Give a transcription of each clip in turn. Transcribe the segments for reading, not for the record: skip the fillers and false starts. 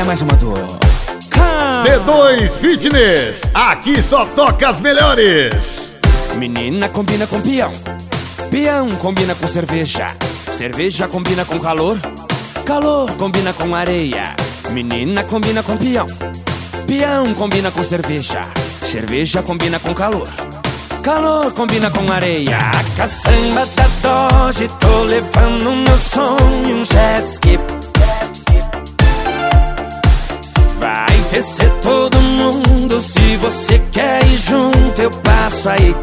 é mais uma dor. D2 Fitness, aqui só toca as melhores. Menina combina com peão, peão combina com cerveja, cerveja combina com calor, calor combina com areia. Menina combina com peão, peão combina com cerveja, cerveja combina com calor, calor combina com areia. A caçamba da Dodge, tô levando meu sonho, um jet ski. Vai descer todo mundo, se você quer ir junto, eu passo aí.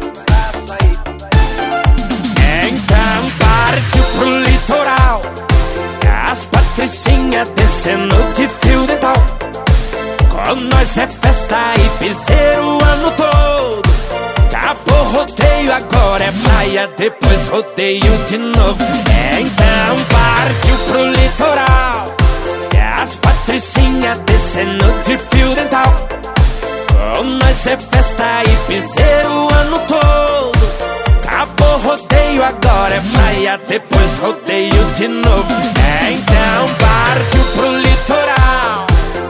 Então partiu pro litoral, as patricinhas descendo de fio dental. Com nós é festa e piseiro o ano todo. Acabou rodeio, agora é praia, depois rodeio de novo. Então partiu pro litoral, as patricinhas descendo de fio dental. Com nós é festa e piseiro o ano todo. Acabou rodeio, agora é praia, depois rodeio de novo. Então partiu pro litoral.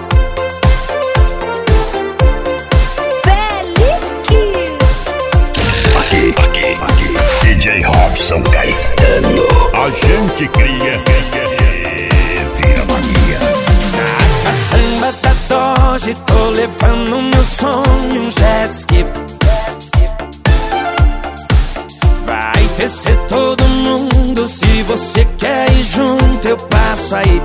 Aqui, DJ Robson Caetano. A gente cria, vira mania. Na caçamba da Dodge, tô levando meu sonho, um jet ski. Vai descer todo mundo, se você quer ir junto, eu passo aí.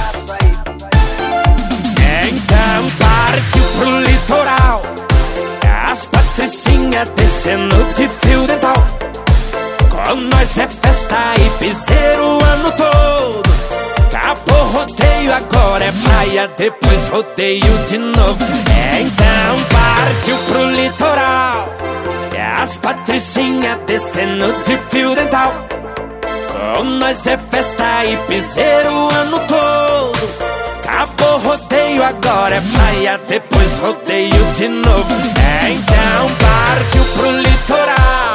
Então partiu pro litoral, as patricinhas descendo de fio dental. Com nós é festa e piseiro o ano todo. Acabou rodeio, agora é praia, depois rodeio de novo. Então partiu pro litoral, as patricinhas descendo de fio dental. Com nós é festa e piseiro o ano todo. Acabou rodeio, agora é praia, depois rodeio de novo. Então partiu pro litoral.